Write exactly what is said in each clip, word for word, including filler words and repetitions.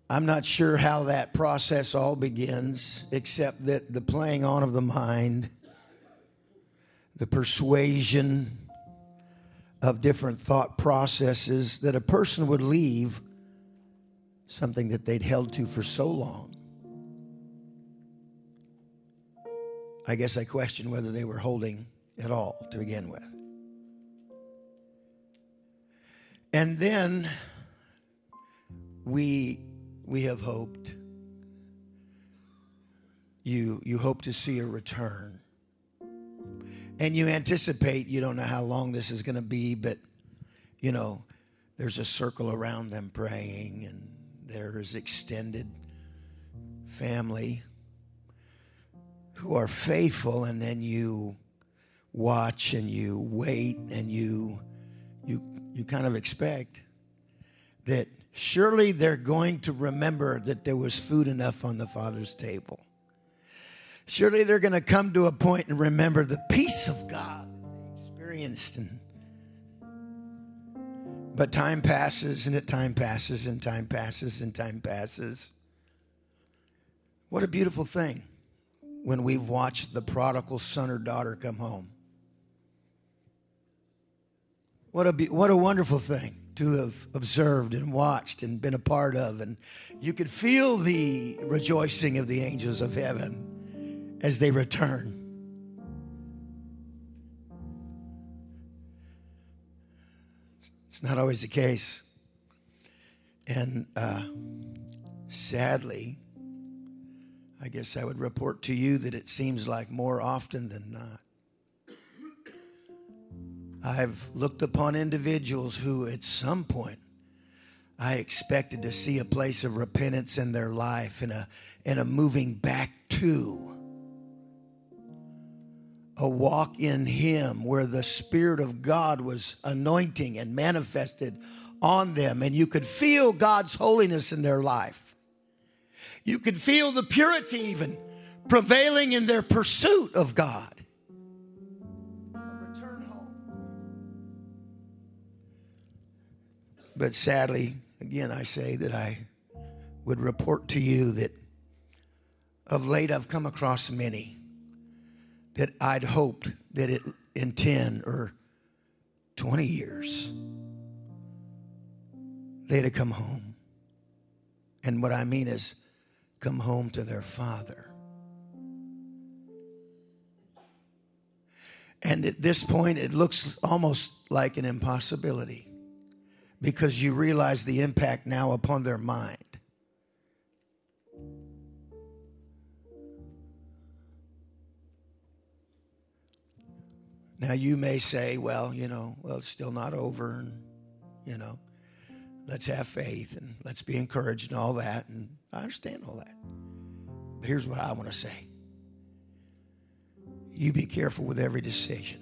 I'm not sure how that process all begins, except that the playing on of the mind, the persuasion of different thought processes, that a person would leave something that they'd held to for so long. I guess I question whether they were holding at all to begin with. And then we we have hoped. You you hope to see a return. And you anticipate, you don't know how long this is going to be, but you know, there's a circle around them praying, and there's extended family who are faithful, and then you watch and you wait and you you you kind of expect that surely they're going to remember that there was food enough on the Father's table. Surely they're going to come to a point and remember the peace of God that they experienced. And, but time passes, and it time passes, and time passes, and time passes. What a beautiful thing when we've watched the prodigal son or daughter come home. What a, what a wonderful thing to have observed and watched and been a part of. And you could feel the rejoicing of the angels of heaven as they return. It's not always the case. And uh, sadly, I guess I would report to you that it seems like more often than not, I've looked upon individuals who at some point I expected to see a place of repentance in their life and a, and a moving back to a walk in Him where the Spirit of God was anointing and manifested on them, and you could feel God's holiness in their life. You could feel the purity even prevailing in their pursuit of God. But sadly, again, I say that I would report to you that of late I've come across many that I'd hoped that it, in ten or twenty years, they'd have come home. And what I mean is come home to their Father. And at this point, it looks almost like an impossibility, because you realize the impact now upon their mind. Now you may say, well, you know, well, it's still not over, and, you know, let's have faith and let's be encouraged and all that. And I understand all that. But here's what I want to say. You be careful with every decision.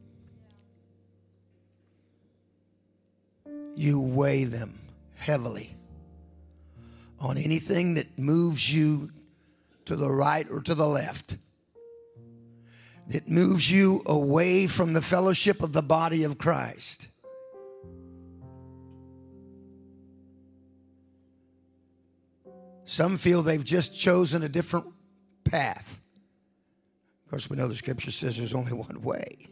You weigh them heavily on anything that moves you to the right or to the left, that moves you away from the fellowship of the body of Christ. Some feel they've just chosen a different path. Of course, we know the scripture says there's only one way.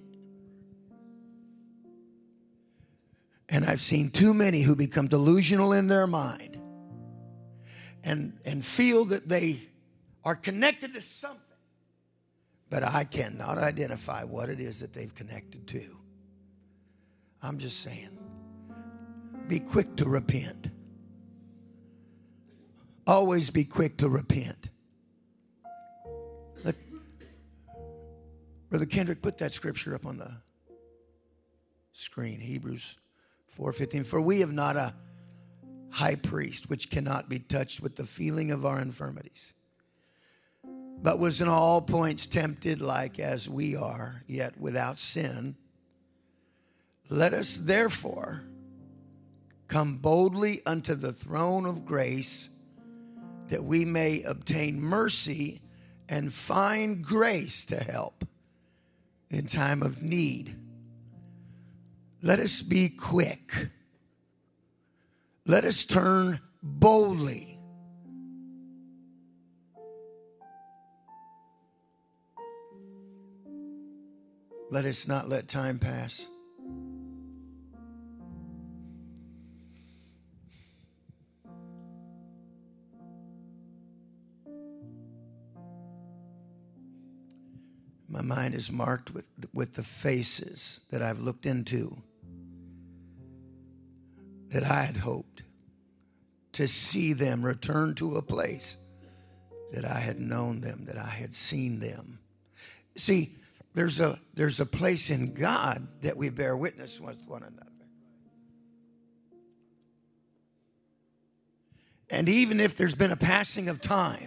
And I've seen too many who become delusional in their mind and, and feel that they are connected to something. But I cannot identify what it is that they've connected to. I'm just saying, be quick to repent. Always be quick to repent. Let, Brother Kendrick, put that scripture up on the screen, Hebrews four fifteen. For we have not a high priest which cannot be touched with the feeling of our infirmities, but was in all points tempted like as we are, yet without sin. Let us therefore come boldly unto the throne of grace, that we may obtain mercy and find grace to help in time of need. Let us be quick. Let us turn boldly Let us not let time pass. My mind is marked with, with the faces that I've looked into, that I had hoped to see them return to a place that I had known them, that I had seen them. See, there's a, there's a place in God that we bear witness with one another. And even if there's been a passing of time,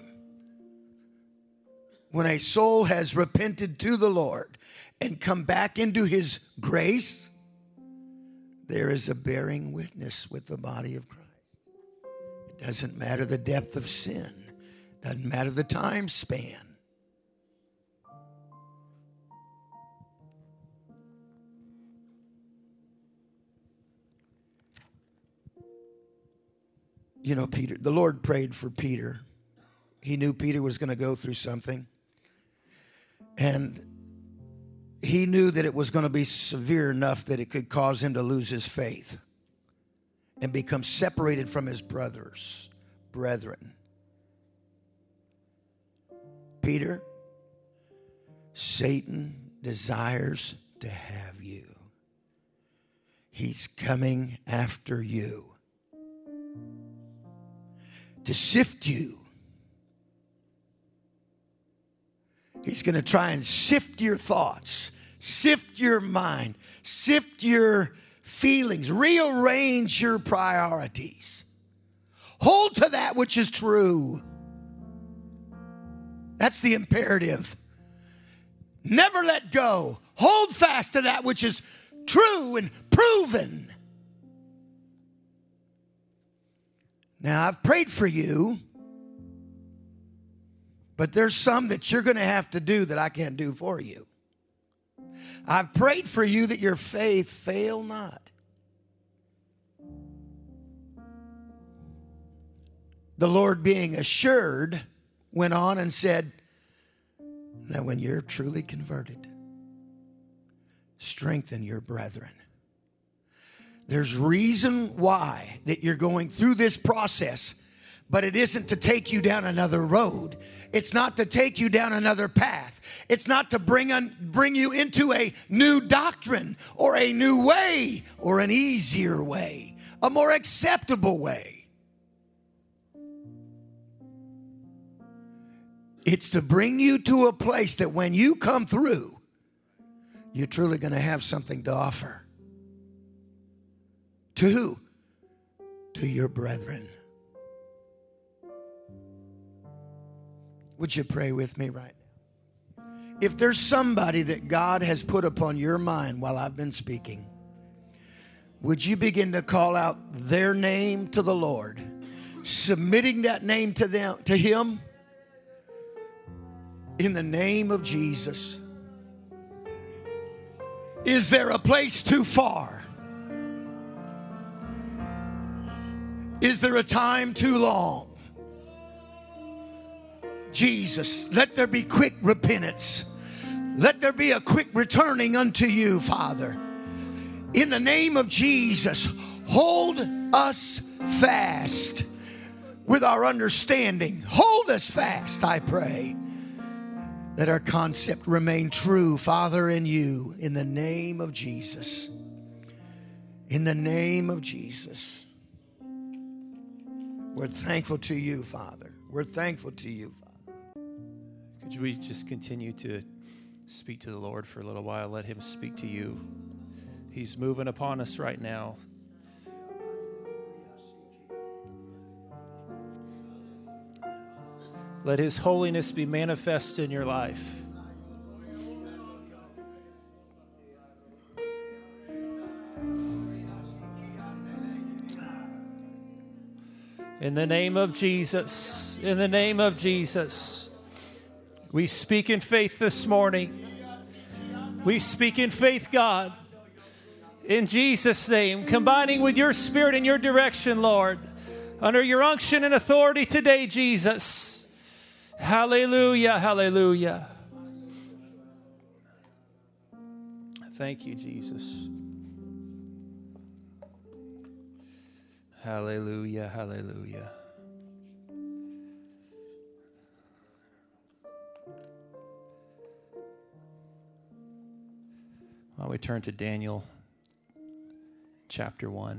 when a soul has repented to the Lord and come back into his grace, there is a bearing witness with the body of Christ. It doesn't matter the depth of sin. Doesn't matter the time span. You know, Peter, the Lord prayed for Peter. He knew Peter was going to go through something. And he knew that it was going to be severe enough that it could cause him to lose his faith and become separated from his brothers, brethren. Peter, Satan desires to have you. He's coming after you to sift you. He's going to try and sift your thoughts, sift your mind, sift your feelings, rearrange your priorities. Hold to that which is true. That's the imperative. Never let go. Hold fast to that which is true and proven. Now, I've prayed for you. But there's some that you're going to have to do that I can't do for you. I've prayed for you that your faith fail not. The Lord, being assured, went on and said, now when you're truly converted, strengthen your brethren. There's reason why that you're going through this process, but it isn't to take you down another road. It's not to take you down another path. It's not to bring, un, bring you into a new doctrine or a new way or an easier way, a more acceptable way. It's to bring you to a place that when you come through, you're truly going to have something to offer. To who? To your brethren. Would you pray with me right now? If there's somebody that God has put upon your mind while I've been speaking, would you begin to call out their name to the Lord, submitting that name to them, to Him, in the name of Jesus? Is there a place too far? Is there a time too long? Jesus, let there be quick repentance. Let there be a quick returning unto you, Father. In the name of Jesus, hold us fast with our understanding. Hold us fast, I pray. Let our concept remain true, Father, in you, in the name of Jesus. In the name of Jesus. We're thankful to you, Father. We're thankful to you, Father. Could we just continue to speak to the Lord for a little while? Let Him speak to you. He's moving upon us right now. Let His holiness be manifest in your life. In the name of Jesus, in the name of Jesus, we speak in faith this morning. We speak in faith, God, in Jesus' name, combining with your spirit and your direction, Lord, under your unction and authority today, Jesus. Hallelujah, hallelujah. Thank you, Jesus. Hallelujah, hallelujah. While we turn to Daniel chapter one.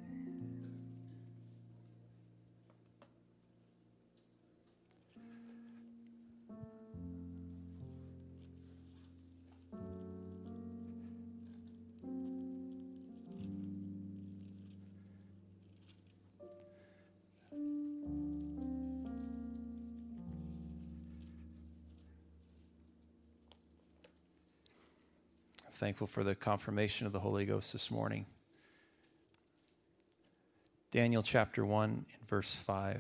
Thankful for the confirmation of the Holy Ghost this morning. Daniel chapter one and verse five.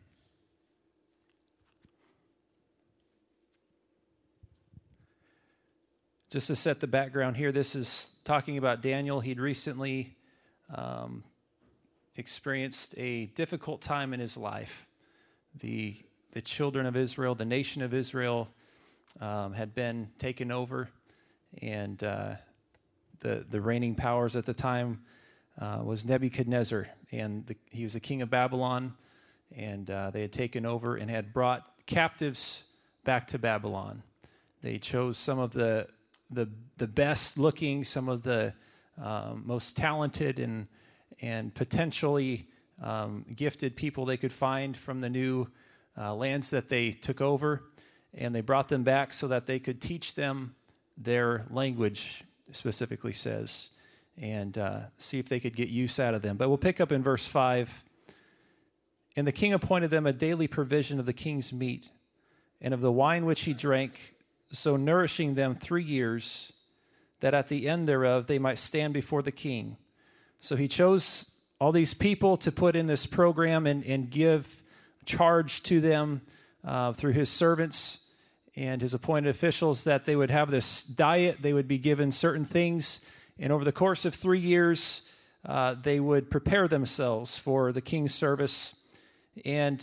Just to set the background here, this is talking about Daniel. He'd recently um, experienced a difficult time in his life. The, the children of Israel, the nation of Israel, um, had been taken over. And uh, the the reigning powers at the time uh, was Nebuchadnezzar, and the, he was the king of Babylon, and uh, they had taken over and had brought captives back to Babylon. They chose some of the the the best looking, some of the um, most talented and and potentially um, gifted people they could find from the new uh, lands that they took over, and they brought them back so that they could teach them their language, specifically says, and uh, see if they could get use out of them. But we'll pick up in verse five. And the king appointed them a daily provision of the king's meat and of the wine which he drank, so nourishing them three years, that at the end thereof they might stand before the king. So he chose all these people to put in this program and, and give charge to them uh, through his servants and his appointed officials, that they would have this diet, they would be given certain things, and over the course of three years, uh, they would prepare themselves for the king's service. And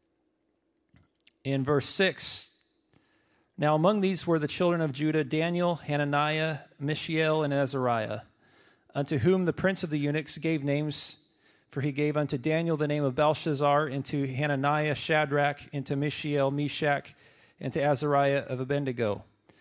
in verse six, now among these were the children of Judah, Daniel, Hananiah, Mishael, and Azariah, unto whom the prince of the eunuchs gave names, for he gave unto Daniel the name of Belshazzar, and to Hananiah Shadrach, and to Mishael Meshach, and to Azariah of Abednego.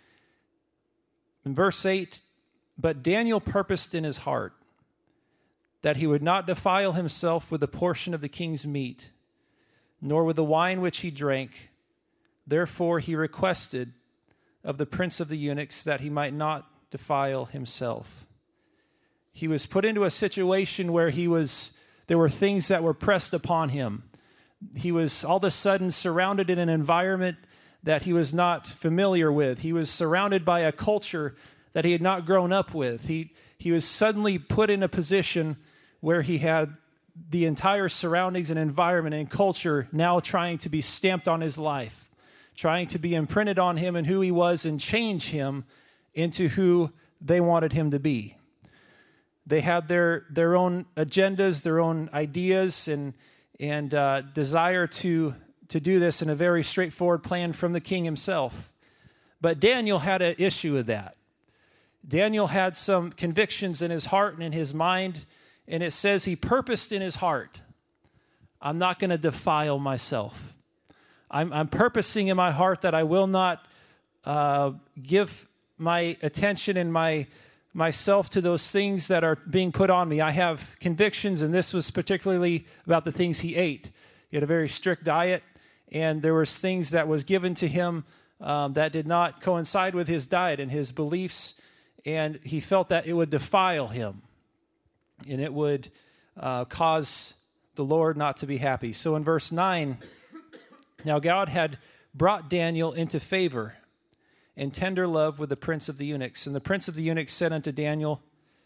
In verse eight, but Daniel purposed in his heart that he would not defile himself with a portion of the king's meat, nor with the wine which he drank. Therefore he requested of the prince of the eunuchs that he might not defile himself. He was put into a situation where he was, there were things that were pressed upon him. He was all of a sudden surrounded in an environment that he was not familiar with. He was surrounded by a culture that he had not grown up with. He, he was suddenly put in a position where he had the entire surroundings and environment and culture now trying to be stamped on his life, trying to be imprinted on him and who he was and change him into who they wanted him to be. They had their, their own agendas, their own ideas, and, and uh, desire to to do this in a very straightforward plan from the king himself. But Daniel had an issue with that. Daniel had some convictions in his heart and in his mind, and it says he purposed in his heart, I'm not going to defile myself. I'm, I'm purposing in my heart that I will not uh, give my attention and my myself to those things that are being put on me. I have convictions, and this was particularly about the things he ate. He had a very strict diet, and there was things that was given to him um, that did not coincide with his diet and his beliefs, and he felt that it would defile him, and it would uh, cause the Lord not to be happy. So in verse nine, now God had brought Daniel into favor and tender love with the prince of the eunuchs. And the prince of the eunuchs said unto Daniel,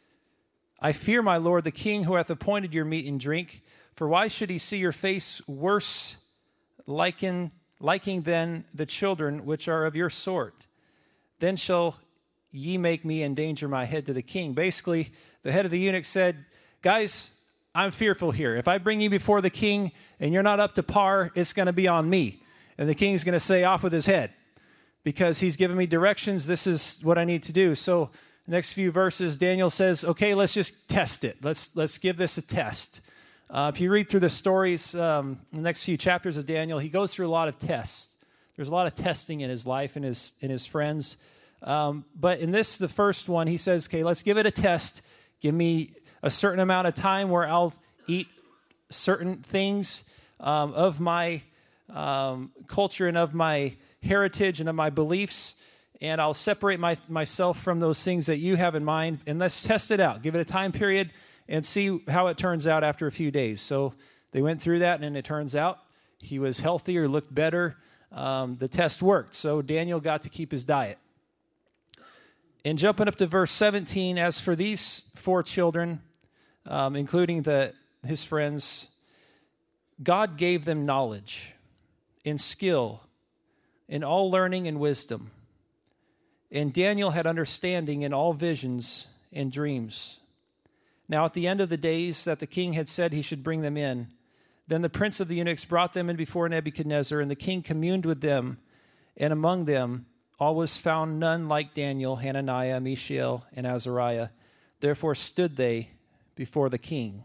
I fear my lord the king, who hath appointed your meat and drink, for why should he see your face worse liken, liking than the children which are of your sort? Then shall ye make me endanger my head to the king. Basically, the head of the eunuch said, guys, I'm fearful here. If I bring you before the king and you're not up to par, it's going to be on me. And the king's going to say, off with his head, because he's given me directions. This is what I need to do. So next few verses, Daniel says, okay, let's just test it. Let's let's give this a test. Uh, if you read through the stories, um, the next few chapters of Daniel, he goes through a lot of tests. There's a lot of testing in his life and his, and his friends. Um, but in this, the first one, he says, okay, let's give it a test. Give me a certain amount of time where I'll eat certain things um, of my um, culture and of my heritage and of my beliefs, and I'll separate my, myself from those things that you have in mind, and let's test it out. Give it a time period and see how it turns out after a few days. So they went through that, and it turns out he was healthier, looked better. Um, the test worked, so Daniel got to keep his diet. And jumping up to verse seventeen, as for these four children, um, including the his friends, God gave them knowledge and skill in all learning and wisdom. And Daniel had understanding in all visions and dreams. Now at the end of the days that the king had said he should bring them in, then the prince of the eunuchs brought them in before Nebuchadnezzar, and the king communed with them, and among them all was found none like Daniel, Hananiah, Mishael, and Azariah. Therefore stood they before the king.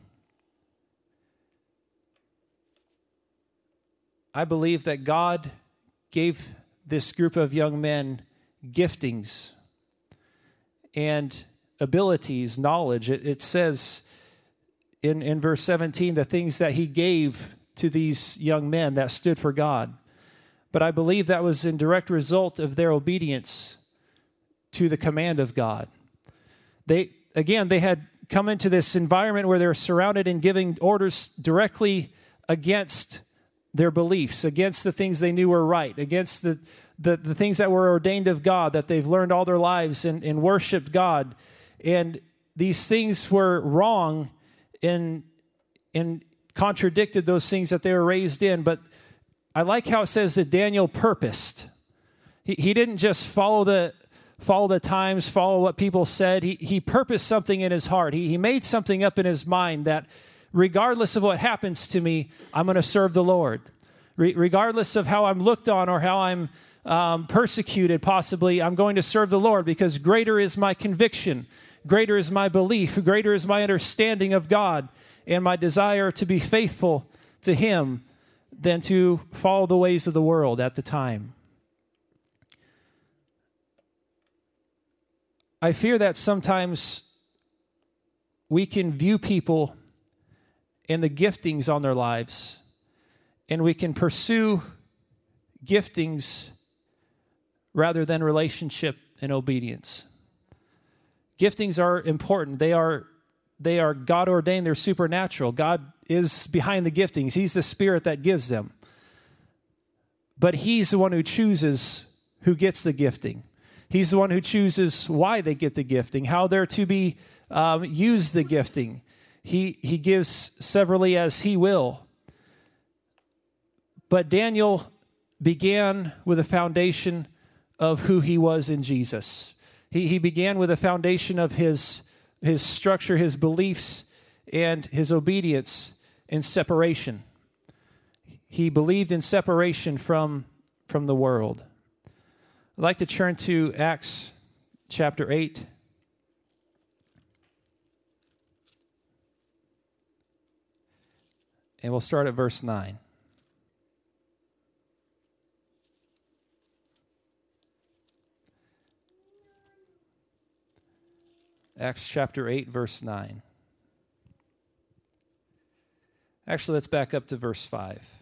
I believe that God gave this group of young men giftings and abilities, knowledge. It, it says in, in verse seventeen, the things that he gave to these young men that stood for God. But I believe that was in direct result of their obedience to the command of God. They, again, they had come into this environment where they were surrounded and giving orders directly against their beliefs, against the things they knew were right, against the, the, the things that were ordained of God, that they've learned all their lives and, and worshiped God. And these things were wrong and, and contradicted those things that they were raised in. But I like how it says that Daniel purposed. He, he didn't just follow the follow the times, follow what people said. He, he purposed something in his heart. He, he made something up in his mind that regardless of what happens to me, I'm going to serve the Lord. Re- regardless of how I'm looked on or how I'm um, persecuted, possibly, I'm going to serve the Lord because greater is my conviction, greater is my belief, greater is my understanding of God and my desire to be faithful to Him than to follow the ways of the world at the time. I fear that sometimes we can view people and the giftings on their lives, and we can pursue giftings rather than relationship and obedience. Giftings are important. They are they are God ordained. They're supernatural. God is behind the giftings. He's the Spirit that gives them. But He's the one who chooses who gets the gifting. He's the one who chooses why they get the gifting, how they're to be um, use the gifting. He he gives severally as He will. But Daniel began with a foundation of who he was in Jesus. He he began with a foundation of his his structure, his beliefs, and his obedience in separation. He believed in separation from, from the world. I'd like to turn to Acts chapter eight. And we'll start at verse nine. Acts chapter eight, verse nine. Actually, let's back up to verse five.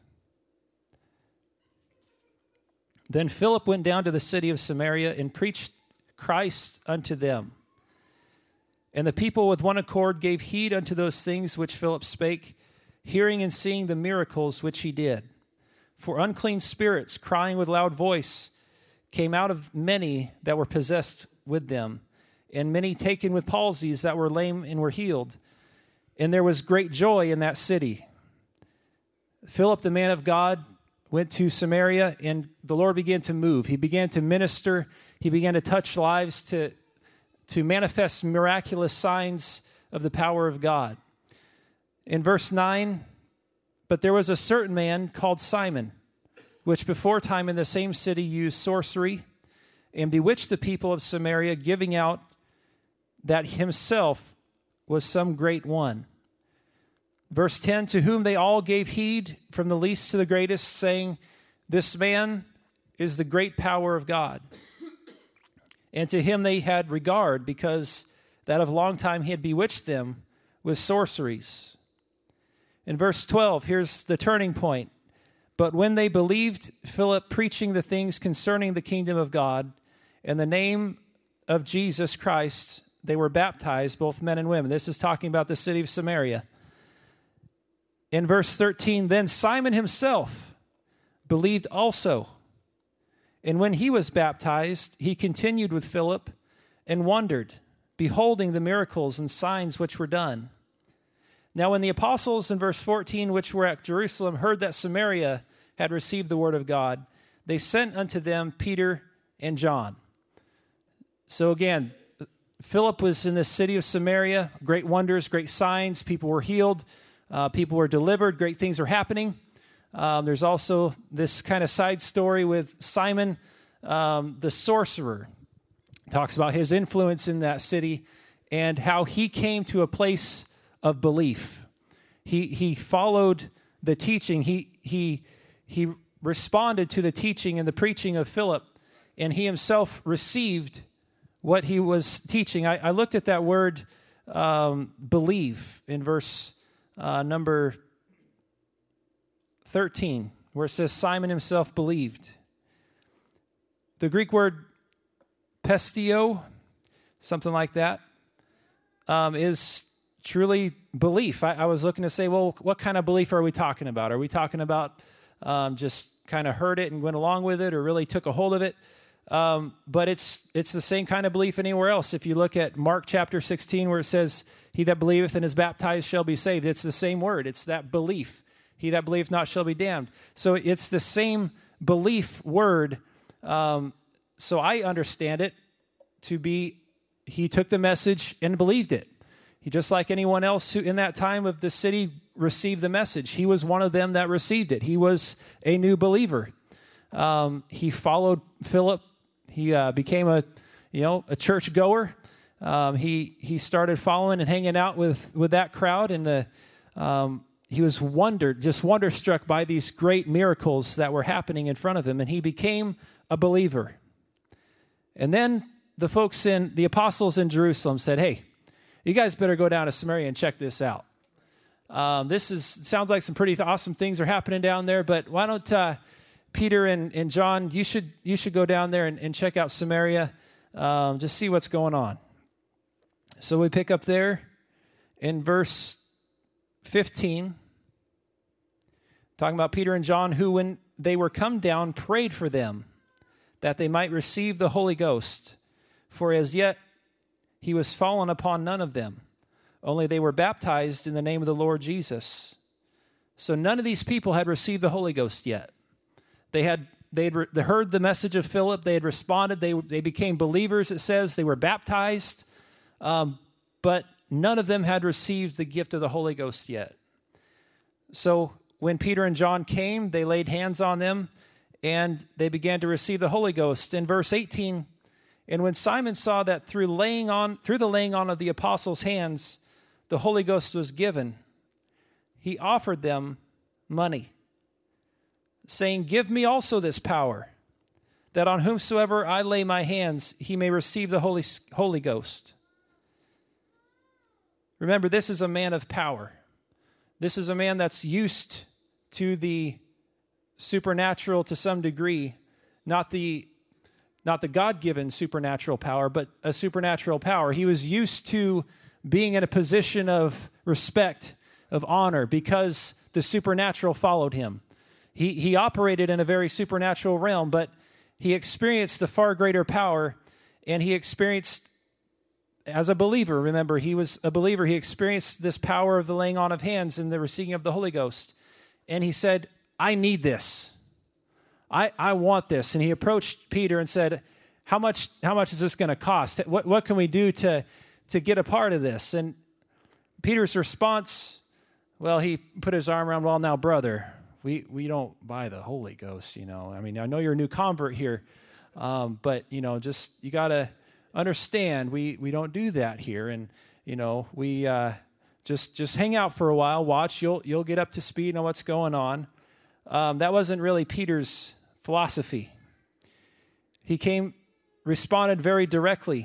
Then Philip went down to the city of Samaria and preached Christ unto them. And the people with one accord gave heed unto those things which Philip spake, hearing and seeing the miracles which he did. For unclean spirits, crying with loud voice, came out of many that were possessed with them, and many taken with palsies that were lame and were healed. And there was great joy in that city. Philip, the man of God, went to Samaria, and the Lord began to move. He began to minister. He began to touch lives, to, to manifest miraculous signs of the power of God. In verse nine, but there was a certain man called Simon, which before time in the same city used sorcery and bewitched the people of Samaria, giving out that himself was some great one. Verse ten, to whom they all gave heed from the least to the greatest, saying, this man is the great power of God. And to him they had regard, because that of long time he had bewitched them with sorceries. In verse twelve, here's the turning point. But when they believed Philip preaching the things concerning the kingdom of God and the name of Jesus Christ, they were baptized, both men and women. This is talking about the city of Samaria. In verse thirteen, then Simon himself believed also. And when he was baptized, he continued with Philip and wondered, beholding the miracles and signs which were done. Now when the apostles, in verse fourteen, which were at Jerusalem, heard that Samaria had received the word of God, they sent unto them Peter and John. So again, Philip was in the city of Samaria, great wonders, great signs, people were healed, uh, people were delivered, great things were happening. Um, there's also this kind of side story with Simon, um, the sorcerer. Talks about his influence in that city and how he came to a place of belief. He he followed the teaching. He he he responded to the teaching and the preaching of Philip, and he himself received what he was teaching. I, I looked at that word um, believe in verse uh, number thirteen, where it says Simon himself believed. The Greek word pistio, something like that, um, is truly belief. I, I was looking to say, well, what kind of belief are we talking about? Are we talking about um, just kind of heard it and went along with it, or really took a hold of it? Um, but it's it's the same kind of belief anywhere else. If you look at Mark chapter sixteen, where it says, he that believeth and is baptized shall be saved, it's the same word. It's that belief. He that believeth not shall be damned. So it's the same belief word. Um, so I understand it to be, he took the message and believed it. He, just like anyone else who in that time of the city received the message, he was one of them that received it. He was a new believer. Um, he followed Philip. He uh, became a, you know, a church goer. Um, he he started following and hanging out with with that crowd, and the um, he was wondered, just wonderstruck by these great miracles that were happening in front of him, and he became a believer. And then the folks in the apostles in Jerusalem said, "Hey, you guys better go down to Samaria and check this out. Um, this is sounds like some pretty awesome things are happening down there, but why don't uh, Peter and, and John, you should you should go down there and, and check out Samaria, um, just see what's going on." So we pick up there in verse fifteen, talking about Peter and John, who when they were come down prayed for them that they might receive the Holy Ghost, for as yet he was fallen upon none of them, only they were baptized in the name of the Lord Jesus. So none of these people had received the Holy Ghost yet. They had they had re- they heard the message of Philip. They had responded. They they became believers. It says they were baptized, um, but none of them had received the gift of the Holy Ghost yet. So when Peter and John came, they laid hands on them, and they began to receive the Holy Ghost. In verse eighteen, and when Simon saw that through laying on through the laying on of the apostles' hands, the Holy Ghost was given, he offered them money, saying, "Give me also this power, that on whomsoever I lay my hands, he may receive the Holy, Holy Ghost." Remember, this is a man of power. This is a man that's used to the supernatural to some degree, not the not the God-given supernatural power, but a supernatural power. He was used to being in a position of respect, of honor, because the supernatural followed him. He he operated in a very supernatural realm, but he experienced a far greater power, and he experienced, as a believer, remember, he was a believer, he experienced this power of the laying on of hands and the receiving of the Holy Ghost. And he said, "I need this. I, I want this." And he approached Peter and said, how much how much is this going to cost? What what can we do to, to get a part of this? And Peter's response, well, he put his arm around, "Well, now, brother, we, we don't buy the Holy Ghost, you know. I mean, I know you're a new convert here, um, but, you know, just, you got to understand we, we don't do that here. And, you know, we uh, just just hang out for a while, watch, you'll, you'll get up to speed on what's going on. Um, that wasn't really Peter's philosophy. He came, responded very directly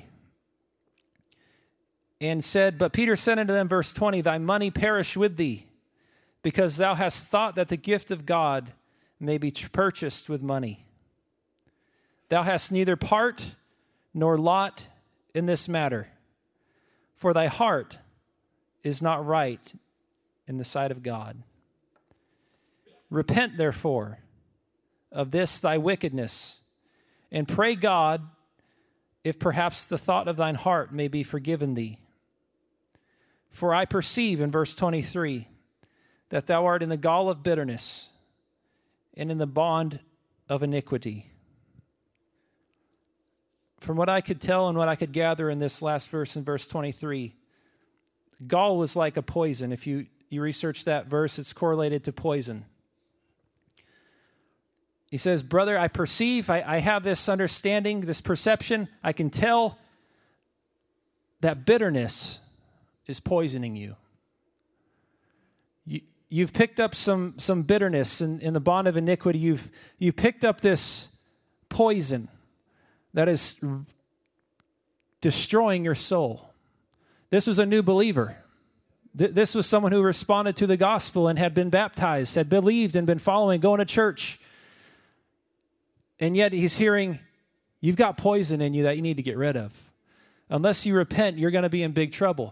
and said, but Peter said unto them, verse twenty, thy money perish with thee, because thou hast thought that the gift of God may be purchased with money. Thou hast neither part nor lot in this matter, for thy heart is not right in the sight of God. Repent, therefore, of this thy wickedness, and pray God, if perhaps the thought of thine heart may be forgiven thee. For I perceive, in verse twenty-three, that thou art in the gall of bitterness and in the bond of iniquity. From what I could tell and what I could gather in this last verse, in verse twenty-three, gall was like a poison. If you, you research that verse, it's correlated to poison. He says, brother, I perceive, I, I have this understanding, this perception. I can tell that bitterness is poisoning you. you you've picked up some, some bitterness in, in the bond of iniquity. You've, you've picked up this poison that is destroying your soul. This was a new believer. Th- this was someone who responded to the gospel and had been baptized, had believed and been following, going to church. And yet he's hearing, you've got poison in you that you need to get rid of. Unless you repent, you're going to be in big trouble.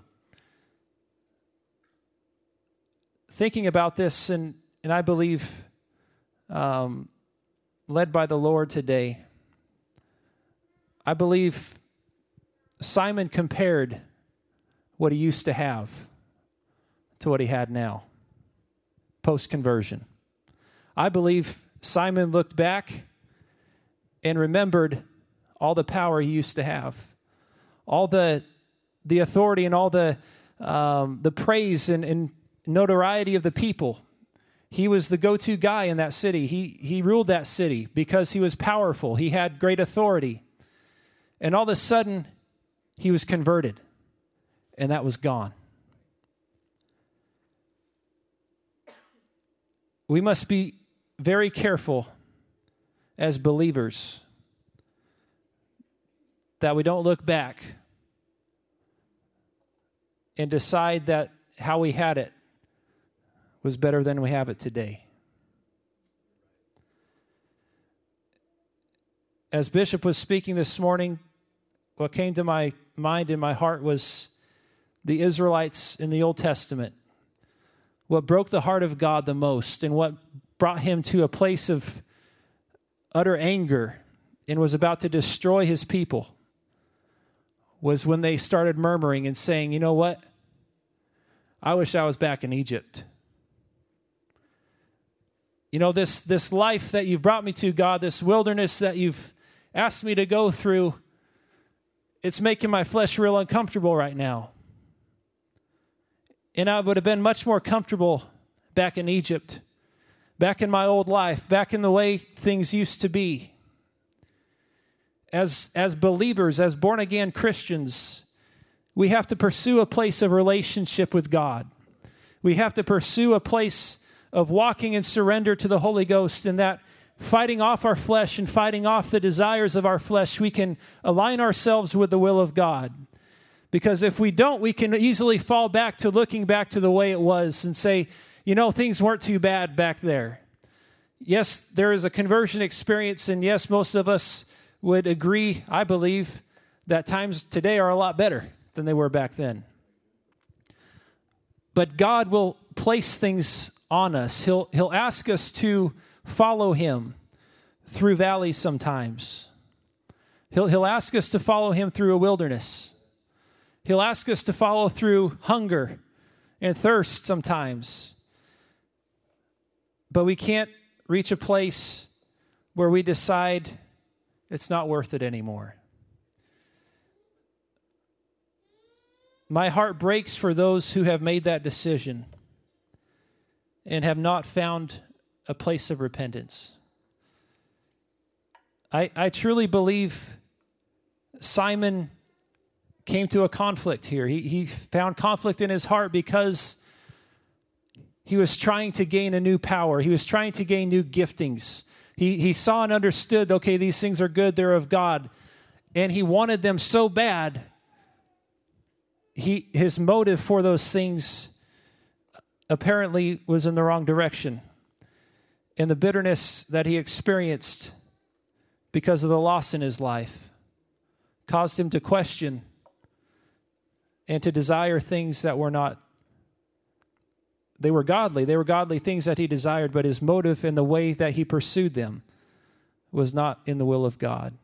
Thinking about this, and, and I believe um, led by the Lord today, I believe Simon compared what he used to have to what he had now, post-conversion. I believe Simon looked back and remembered all the power he used to have, all the the authority and all the um, the praise and, and notoriety of the people. He was the go-to guy in that city. He he ruled that city because he was powerful. He had great authority. And all of a sudden, he was converted, and that was gone. We must be very careful as believers that we don't look back and decide that how we had it was better than we have it today. As Bishop was speaking this morning, what came to my mind and my heart was the Israelites in the Old Testament. What broke the heart of God the most and what brought him to a place of utter anger and was about to destroy his people was when they started murmuring and saying, you know what? I wish I was back in Egypt. You know, this, this life that you've brought me to, God, this wilderness that you've asked me to go through, it's making my flesh real uncomfortable right now. And I would have been much more comfortable back in Egypt, back in my old life, back in the way things used to be. As, as believers, as born-again Christians, we have to pursue a place of relationship with God. We have to pursue a place of walking in surrender to the Holy Ghost, and that fighting off our flesh and fighting off the desires of our flesh, we can align ourselves with the will of God. Because if we don't, we can easily fall back to looking back to the way it was and say, you know, things weren't too bad back there. Yes, there is a conversion experience, and yes, most of us would agree, I believe, that times today are a lot better than they were back then. But God will place things on us. He'll, he'll ask us to follow him through valleys sometimes. He'll, he'll ask us to follow him through a wilderness. He'll ask us to follow through hunger and thirst sometimes. But we can't reach a place where we decide it's not worth it anymore. My heart breaks for those who have made that decision and have not found a place of repentance. I, I truly believe Simon came to a conflict here. He, he found conflict in his heart because he was trying to gain a new power. He was trying to gain new giftings. He, he saw and understood, okay, these things are good, they're of God. And he wanted them so bad, he, his motive for those things apparently was in the wrong direction. And the bitterness that he experienced because of the loss in his life caused him to question and to desire things that were not, they were godly. They were godly things that he desired, but his motive and the way that he pursued them was not in the will of God.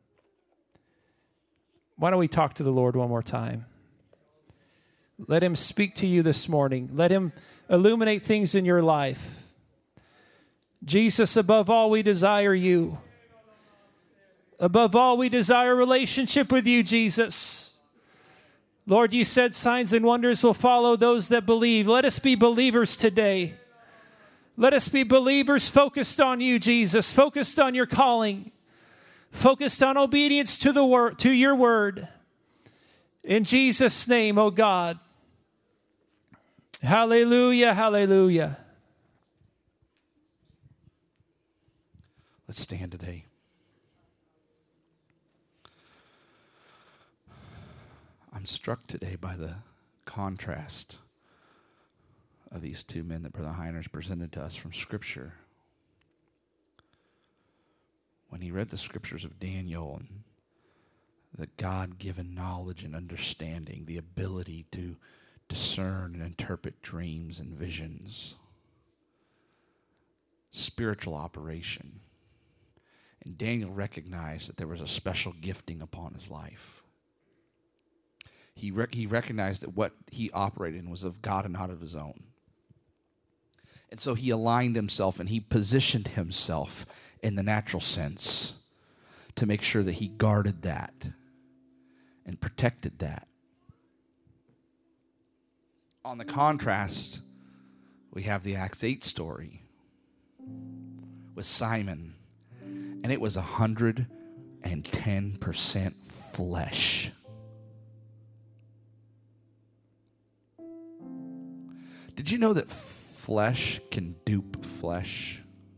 Why don't we talk to the Lord one more time? Let him speak to you this morning. Let him illuminate things in your life. Jesus, above all, we desire you. Above all, we desire a relationship with you, Jesus. Lord, you said signs and wonders will follow those that believe. Let us be believers today. Let us be believers focused on you, Jesus, focused on your calling, focused on obedience to the word, to your word. In Jesus' name, oh God. Hallelujah, hallelujah. Let's stand today. I'm struck today by the contrast of these two men that Brother Heiners presented to us from Scripture. When he read the Scriptures of Daniel and the God-given knowledge and understanding, the ability to discern and interpret dreams and visions, spiritual operation. And Daniel recognized that there was a special gifting upon his life. He, rec- he recognized that what he operated in was of God and not of his own. And so he aligned himself and he positioned himself in the natural sense to make sure that he guarded that and protected that. On the contrast, we have the Acts eight story with Simon, and it was one hundred ten percent flesh. Did you know that flesh can dupe flesh?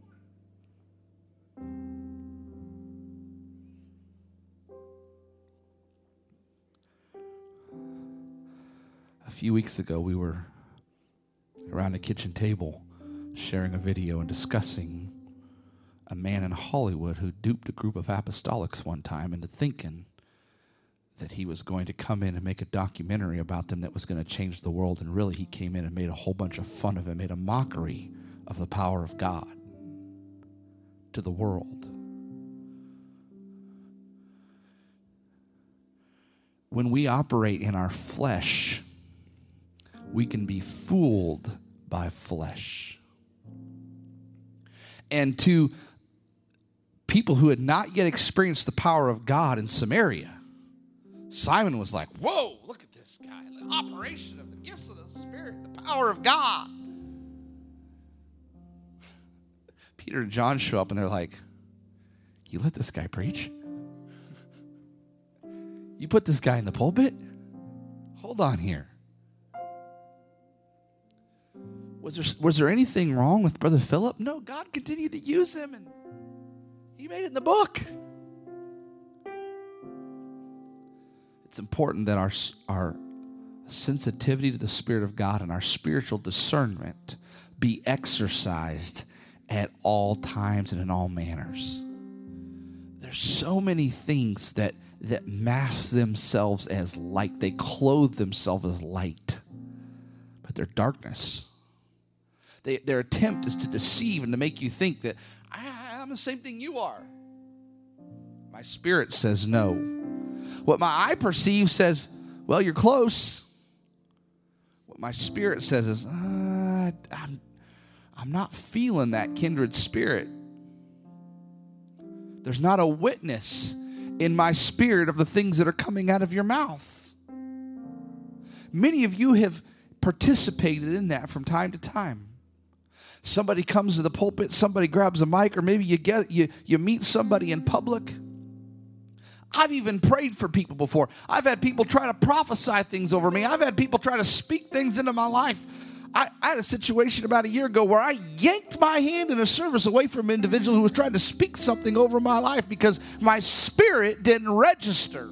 A few weeks ago, we were around a kitchen table sharing a video and discussing a man in Hollywood who duped a group of apostolics one time into thinking that he was going to come in and make a documentary about them that was going to change the world, and really he came in and made a whole bunch of fun of it, made a mockery of the power of God to the world. When we operate in our flesh, we can be fooled by flesh. And to people who had not yet experienced the power of God in Samaria, Simon was like, whoa, look at this guy. The operation of the gifts of the Spirit, the power of God. Peter and John show up and they're like, you let this guy preach? You put this guy in the pulpit? Hold on here. Was there, was there anything wrong with Brother Philip? No, God continued to use him and he made it in the book. It's important that our, our sensitivity to the Spirit of God and our spiritual discernment be exercised at all times and in all manners. There's so many things that, that mask themselves as light. They clothe themselves as light, but they're darkness. They, their attempt is to deceive and to make you think that I, I'm the same thing you are. My spirit says no. What my eye perceives says, well, you're close. What my spirit says is, uh, I'm, I'm not feeling that kindred spirit. There's not a witness in my spirit of the things that are coming out of your mouth. Many of you have participated in that from time to time. Somebody comes to the pulpit, somebody grabs a mic, or maybe you get you, you meet somebody in public. I've even prayed for people before. I've had people try to prophesy things over me. I've had people try to speak things into my life. I, I had a situation about a year ago where I yanked my hand in a service away from an individual who was trying to speak something over my life because my spirit didn't register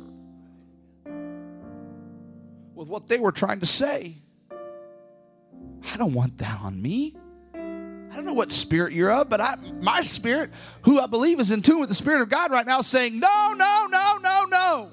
with what they were trying to say. I don't want that on me. I don't know what spirit you're of, but I, my spirit, who I believe is in tune with the Spirit of God right now, is saying, no, no, no, no, no.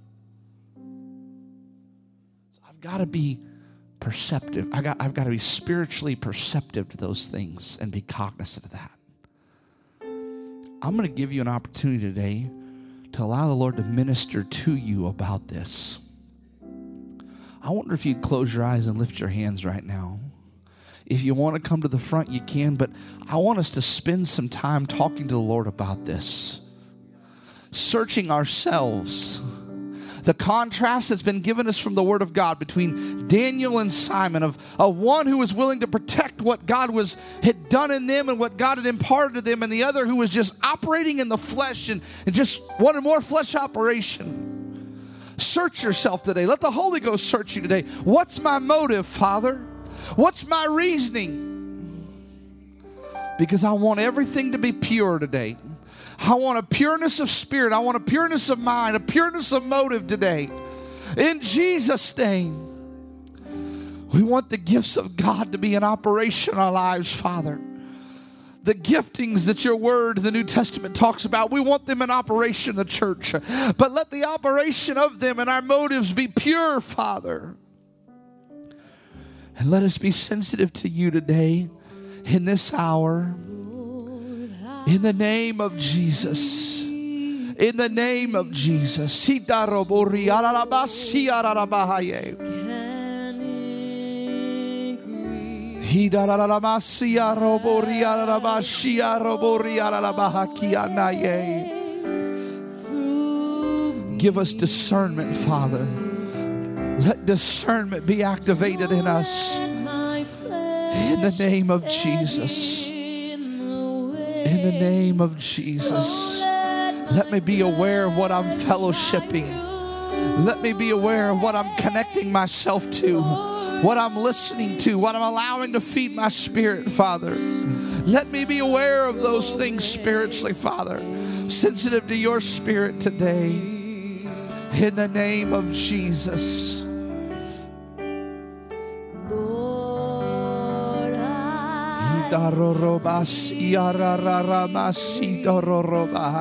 So I've got to be perceptive. I got, I've got to be spiritually perceptive to those things and be cognizant of that. I'm going to give you an opportunity today to allow the Lord to minister to you about this. I wonder if you'd close your eyes and lift your hands right now. If you want to come to the front, you can, but I want us to spend some time talking to the Lord about this. Searching ourselves. The contrast that's been given us from the Word of God between Daniel and Simon, of, of one who was willing to protect what God was had done in them and what God had imparted to them, and the other who was just operating in the flesh and, and just wanted more flesh operation. Search yourself today. Let the Holy Ghost search you today. What's my motive, Father? What's my reasoning? Because I want everything to be pure today. I want a pureness of spirit. I want a pureness of mind, a pureness of motive today. In Jesus' name. We want the gifts of God to be in operation in our lives, Father. The giftings that your word, the New Testament talks about, we want them in operation in the church. But let the operation of them and our motives be pure, Father. And let us be sensitive to you today, in this hour. In the name of Jesus. In the name of Jesus. Give us discernment, Father. Let discernment be activated in us. In the name of Jesus. In the name of Jesus. Let me be aware of what I'm fellowshipping. Let me be aware of what I'm connecting myself to, what I'm listening to, what I'm allowing to feed my spirit, Father. Let me be aware of those things spiritually, Father. Sensitive to your Spirit today. In the name of Jesus. Lord, I